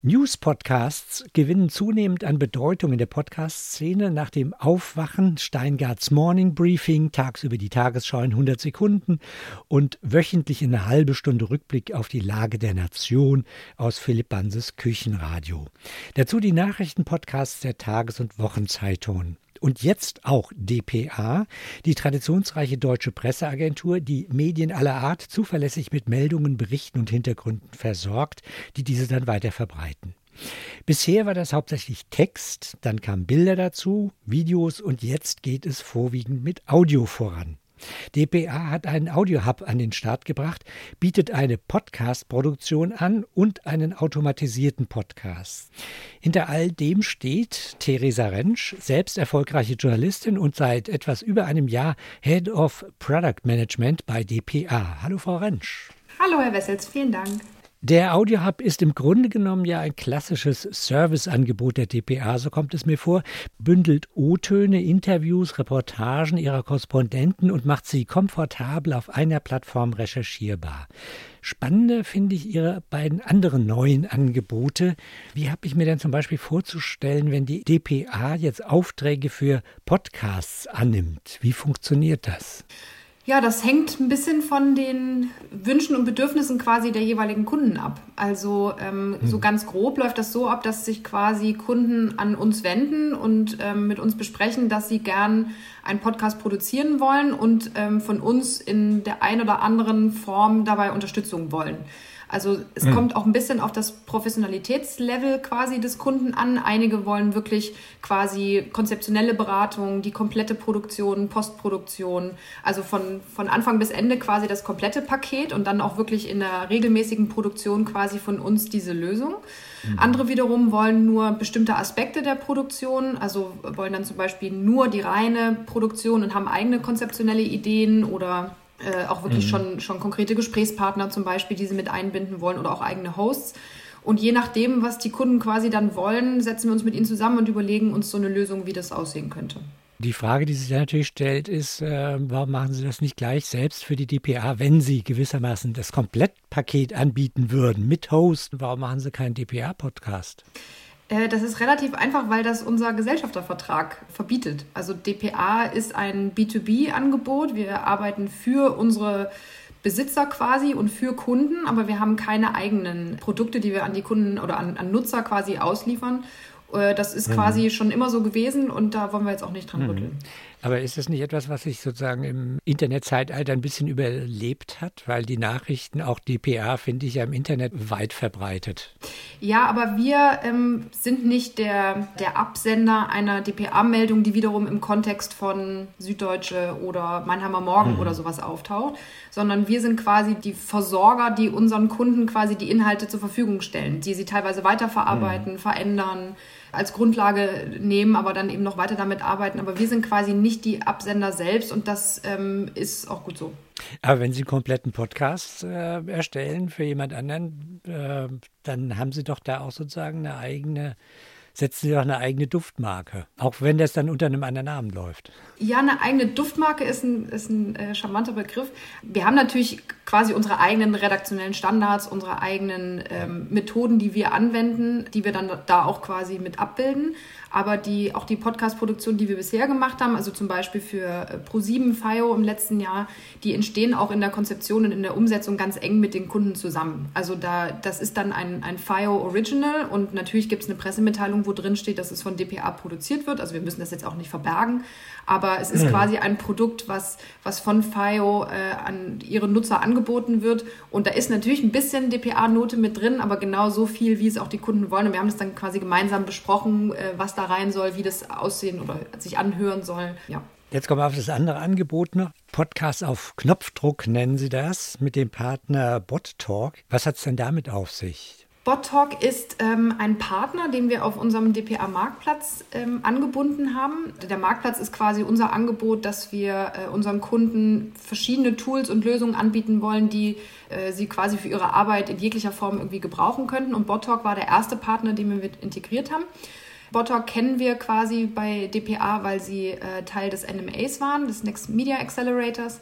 News-Podcasts gewinnen zunehmend an Bedeutung in der Podcast-Szene. Nach dem Aufwachen Steingarts Morning Briefing, tagsüber die Tagesschau in 100 Sekunden und wöchentlich eine halbe Stunde Rückblick auf die Lage der Nation aus Philipp Banses Küchenradio. Dazu die Nachrichtenpodcasts der Tages- und Wochenzeitungen. Und jetzt auch dpa, die traditionsreiche deutsche Presseagentur, die Medien aller Art zuverlässig mit Meldungen, Berichten und Hintergründen versorgt, die diese dann weiter verbreiten. Bisher war das hauptsächlich Text, dann kamen Bilder dazu, Videos und jetzt geht es vorwiegend mit Audio voran. dpa hat einen Audio-Hub an den Start gebracht, bietet eine Podcast-Produktion an und einen automatisierten Podcast. Hinter all dem steht Theresa Rentsch, selbst erfolgreiche Journalistin und seit etwas über einem Jahr Head of Product Management bei dpa. Hallo Frau Rentsch. Hallo Herr Wessels, vielen Dank. Der Audio-Hub ist im Grunde genommen ja ein klassisches Serviceangebot der dpa, so kommt es mir vor, bündelt O-Töne, Interviews, Reportagen ihrer Korrespondenten und macht sie komfortabel auf einer Plattform recherchierbar. Spannender finde ich Ihre beiden anderen neuen Angebote. Wie habe ich mir denn zum Beispiel vorzustellen, wenn die dpa jetzt Aufträge für Podcasts annimmt? Wie funktioniert das? Ja, das hängt ein bisschen von den Wünschen und Bedürfnissen quasi der jeweiligen Kunden ab. Also so ganz grob läuft das so ab, dass sich quasi Kunden an uns wenden und mit uns besprechen, dass sie gern einen Podcast produzieren wollen und von uns in der einen oder anderen Form dabei Unterstützung wollen. Also es kommt auch ein bisschen auf das Professionalitätslevel quasi des Kunden an. Einige wollen wirklich quasi konzeptionelle Beratung, die komplette Produktion, Postproduktion, also von Anfang bis Ende quasi das komplette Paket und dann auch wirklich in der regelmäßigen Produktion quasi von uns diese Lösung. Andere wiederum wollen nur bestimmte Aspekte der Produktion, also wollen dann zum Beispiel nur die reine Produktion und haben eigene konzeptionelle Ideen oder auch wirklich schon konkrete Gesprächspartner zum Beispiel, die sie mit einbinden wollen oder auch eigene Hosts. Und je nachdem, was die Kunden quasi dann wollen, setzen wir uns mit ihnen zusammen und überlegen uns so eine Lösung, wie das aussehen könnte. Die Frage, die sich da natürlich stellt, ist, warum machen Sie das nicht gleich selbst für die dpa, wenn Sie gewissermaßen das Komplettpaket anbieten würden mit Host? Warum machen Sie keinen dpa-Podcast? Das ist relativ einfach, weil das unser Gesellschaftervertrag verbietet. Also dpa ist ein B2B-Angebot. Wir arbeiten für unsere Besitzer quasi und für Kunden, aber wir haben keine eigenen Produkte, die wir an die Kunden oder an Nutzer quasi ausliefern. Das ist quasi schon immer so gewesen und da wollen wir jetzt auch nicht dran rütteln. Aber ist das nicht etwas, was sich sozusagen im Internetzeitalter ein bisschen überlebt hat? Weil die Nachrichten, auch dpa, finde ich ja im Internet weit verbreitet. Ja, aber wir sind nicht der Absender einer dpa-Meldung, die wiederum im Kontext von Süddeutsche oder Mannheimer Morgen oder sowas auftaucht, sondern wir sind quasi die Versorger, die unseren Kunden quasi die Inhalte zur Verfügung stellen, die sie teilweise weiterverarbeiten, verändern, als Grundlage nehmen, aber dann eben noch weiter damit arbeiten. Aber wir sind quasi nicht die Absender selbst und das ist auch gut so. Aber wenn Sie einen kompletten Podcast erstellen für jemand anderen, dann haben Sie doch da auch sozusagen setzen Sie doch eine eigene Duftmarke, auch wenn das dann unter einem anderen Namen läuft. Ja, eine eigene Duftmarke ist ein charmanter Begriff. Wir haben natürlich quasi unsere eigenen redaktionellen Standards, unsere eigenen Methoden, die wir anwenden, die wir dann da auch quasi mit abbilden. Aber auch die Podcast-Produktion, die wir bisher gemacht haben, also zum Beispiel für Pro7 FIO im letzten Jahr, die entstehen auch in der Konzeption und in der Umsetzung ganz eng mit den Kunden zusammen. Also das ist dann ein FIO Original und natürlich gibt es eine Pressemitteilung, wo drin steht, dass es von dpa produziert wird. Also wir müssen das jetzt auch nicht verbergen, aber es ist quasi ein Produkt, was von FIO an ihre Nutzer angeboten wird. Und da ist natürlich ein bisschen dpa-Note mit drin, aber genau so viel, wie es auch die Kunden wollen. Und wir haben das dann quasi gemeinsam besprochen, was da rein soll, wie das aussehen oder sich anhören soll. Ja. Jetzt kommen wir auf das andere Angebot noch. Podcast auf Knopfdruck nennen Sie das, mit dem Partner BotTalk. Was hat es denn damit auf sich? BotTalk ist ein Partner, den wir auf unserem dpa-Marktplatz angebunden haben. Der Marktplatz ist quasi unser Angebot, dass wir unseren Kunden verschiedene Tools und Lösungen anbieten wollen, die sie quasi für ihre Arbeit in jeglicher Form irgendwie gebrauchen könnten. Und BotTalk war der erste Partner, den wir mit integriert haben. BotTalk kennen wir quasi bei dpa, weil sie Teil des NMAs waren, des Next Media Accelerators.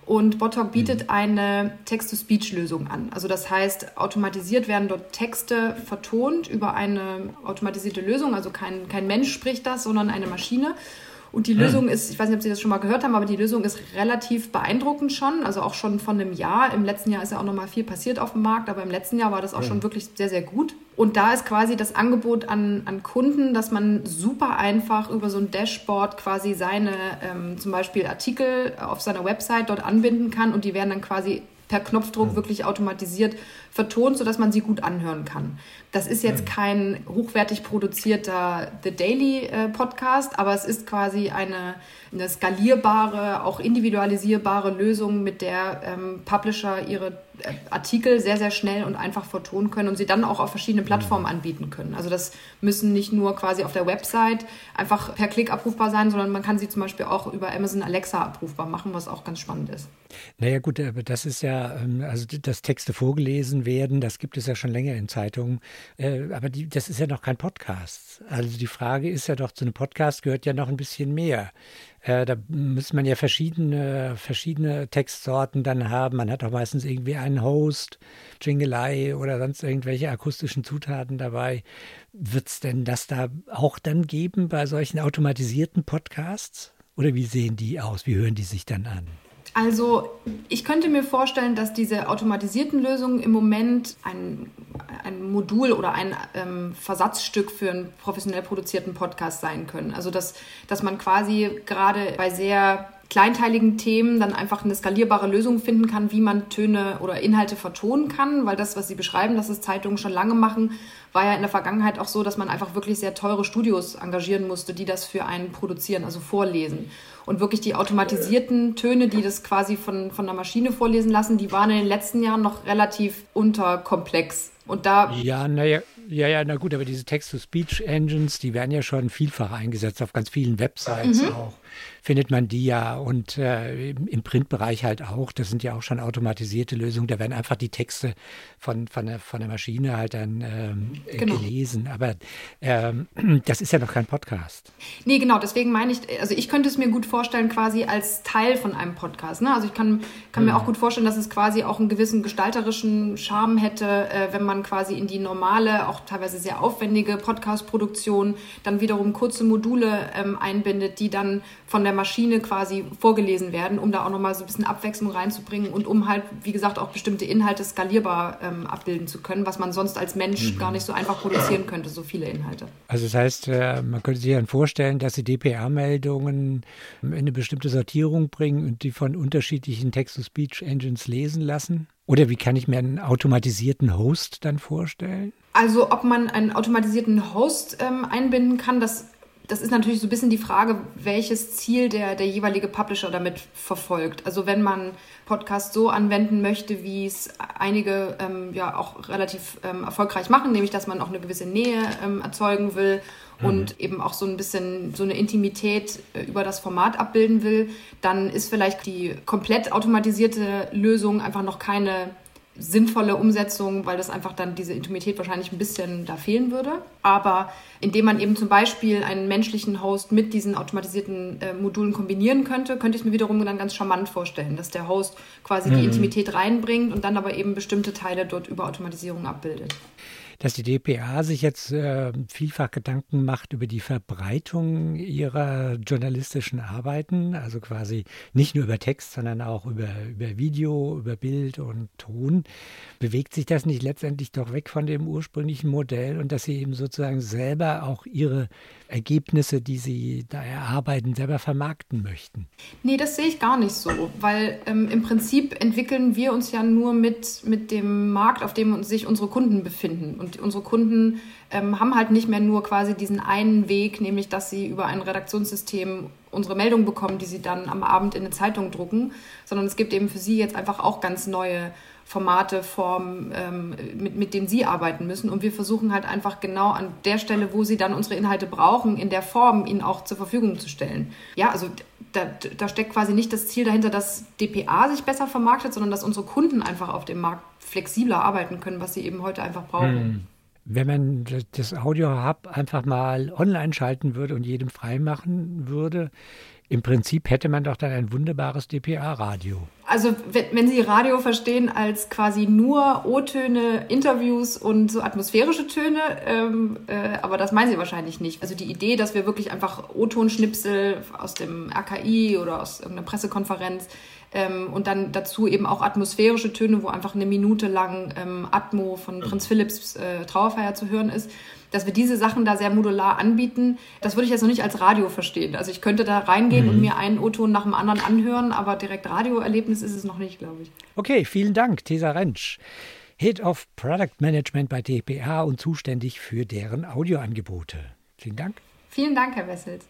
Und Bottalk bietet eine Text-to-Speech-Lösung an. Also das heißt, automatisiert werden dort Texte vertont über eine automatisierte Lösung. Also kein Mensch spricht das, sondern eine Maschine. Und die Lösung ist, ich weiß nicht, ob Sie das schon mal gehört haben, aber die Lösung ist relativ beeindruckend schon. Also auch schon von einem Jahr. Im letzten Jahr ist ja auch noch mal viel passiert auf dem Markt, aber im letzten Jahr war das auch schon wirklich sehr, sehr gut. Und da ist quasi das Angebot an Kunden, dass man super einfach über so ein Dashboard quasi seine zum Beispiel Artikel auf seiner Website dort anbinden kann und die werden dann quasi per Knopfdruck wirklich automatisiert vertont, sodass man sie gut anhören kann. Das ist jetzt kein hochwertig produzierter The Daily Podcast, aber es ist quasi eine skalierbare, auch individualisierbare Lösung, mit der Publisher ihre Artikel sehr, sehr schnell und einfach vertonen können und sie dann auch auf verschiedenen Plattformen anbieten können. Also das müssen nicht nur quasi auf der Website einfach per Klick abrufbar sein, sondern man kann sie zum Beispiel auch über Amazon Alexa abrufbar machen, was auch ganz spannend ist. Naja gut, aber das ist ja, also dass Texte vorgelesen werden, das gibt es ja schon länger in Zeitungen, aber das ist ja noch kein Podcast. Also die Frage ist ja doch, zu einem Podcast gehört ja noch ein bisschen mehr. Da muss man ja verschiedene Textsorten dann haben. Man hat auch meistens irgendwie einen Host, Jingelei oder sonst irgendwelche akustischen Zutaten dabei. Wird es denn das da auch dann geben bei solchen automatisierten Podcasts? Oder wie sehen die aus? Wie hören die sich dann an? Also ich könnte mir vorstellen, dass diese automatisierten Lösungen im Moment ein Modul oder ein Versatzstück für einen professionell produzierten Podcast sein können. Also dass man quasi gerade bei sehr kleinteiligen Themen dann einfach eine skalierbare Lösung finden kann, wie man Töne oder Inhalte vertonen kann, weil das, was Sie beschreiben, dass es Zeitungen schon lange machen, war ja in der Vergangenheit auch so, dass man einfach wirklich sehr teure Studios engagieren musste, die das für einen produzieren, also vorlesen. Und wirklich die automatisierten Töne, die das quasi von der Maschine vorlesen lassen, die waren in den letzten Jahren noch relativ unterkomplex. Und da na gut, aber diese Text-to-Speech-Engines, die werden ja schon vielfach eingesetzt, auf ganz vielen Websites auch. Findet man die ja und im Printbereich halt auch. Das sind ja auch schon automatisierte Lösungen. Da werden einfach die Texte von der Maschine halt dann gelesen. Aber das ist ja noch kein Podcast. Nee, genau. Deswegen meine ich, also ich könnte es mir gut vorstellen quasi als Teil von einem Podcast. Ne? Also ich kann mir auch gut vorstellen, dass es quasi auch einen gewissen gestalterischen Charme hätte, wenn man quasi in die normale, auch teilweise sehr aufwendige Podcast-Produktion dann wiederum kurze Module einbindet, die dann von der Maschine quasi vorgelesen werden, um da auch nochmal so ein bisschen Abwechslung reinzubringen und um halt, wie gesagt, auch bestimmte Inhalte skalierbar abbilden zu können, was man sonst als Mensch gar nicht so einfach produzieren könnte, so viele Inhalte. Also das heißt, man könnte sich dann vorstellen, dass Sie DPA-Meldungen in eine bestimmte Sortierung bringen und die von unterschiedlichen Text-to-Speech-Engines lesen lassen? Oder wie kann ich mir einen automatisierten Host dann vorstellen? Also ob man einen automatisierten Host einbinden kann, das ist natürlich so ein bisschen die Frage, welches Ziel der jeweilige Publisher damit verfolgt. Also wenn man Podcast so anwenden möchte, wie es einige auch relativ erfolgreich machen, nämlich dass man auch eine gewisse Nähe erzeugen will und eben auch so ein bisschen so eine Intimität über das Format abbilden will, dann ist vielleicht die komplett automatisierte Lösung einfach noch keine sinnvolle Umsetzung, weil das einfach dann diese Intimität wahrscheinlich ein bisschen da fehlen würde. Aber indem man eben zum Beispiel einen menschlichen Host mit diesen automatisierten Modulen kombinieren könnte ich es mir wiederum dann ganz charmant vorstellen, dass der Host quasi die Intimität reinbringt und dann aber eben bestimmte Teile dort über Automatisierung abbildet. Dass die DPA sich jetzt vielfach Gedanken macht über die Verbreitung ihrer journalistischen Arbeiten, also quasi nicht nur über Text, sondern auch über Video, über Bild und Ton. Bewegt sich das nicht letztendlich doch weg von dem ursprünglichen Modell und dass sie eben sozusagen selber auch ihre Ergebnisse, die sie da erarbeiten, selber vermarkten möchten? Nee, das sehe ich gar nicht so, weil im Prinzip entwickeln wir uns ja nur mit dem Markt, auf dem sich unsere Kunden befinden. Und unsere Kunden haben halt nicht mehr nur quasi diesen einen Weg, nämlich dass sie über ein Redaktionssystem unsere Meldung bekommen, die sie dann am Abend in eine Zeitung drucken, sondern es gibt eben für sie jetzt einfach auch ganz neue Formate, Formen, mit denen sie arbeiten müssen. Und wir versuchen halt einfach genau an der Stelle, wo sie dann unsere Inhalte brauchen, in der Form ihnen auch zur Verfügung zu stellen. Ja, also da steckt quasi nicht das Ziel dahinter, dass DPA sich besser vermarktet, sondern dass unsere Kunden einfach auf dem Markt flexibler arbeiten können, was sie eben heute einfach brauchen. Wenn man das Audio Hub einfach mal online schalten würde und jedem freimachen würde, Im Prinzip hätte man doch dann ein wunderbares dpa-Radio. Also wenn Sie Radio verstehen als quasi nur O-Töne, Interviews und so atmosphärische Töne, aber das meinen Sie wahrscheinlich nicht. Also die Idee, dass wir wirklich einfach O-Tonschnipsel aus dem RKI oder aus irgendeiner Pressekonferenz und dann dazu eben auch atmosphärische Töne, wo einfach eine Minute lang Atmo von Prinz Philipps Trauerfeier zu hören ist, dass wir diese Sachen da sehr modular anbieten, das würde ich jetzt noch nicht als Radio verstehen. Also ich könnte da reingehen und mir einen O-Ton nach dem anderen anhören, aber direkt Radioerlebnis ist es noch nicht, glaube ich. Okay, vielen Dank, Tesa Rentsch, Head of Product Management bei dpa und zuständig für deren Audioangebote. Vielen Dank. Vielen Dank, Herr Wessels.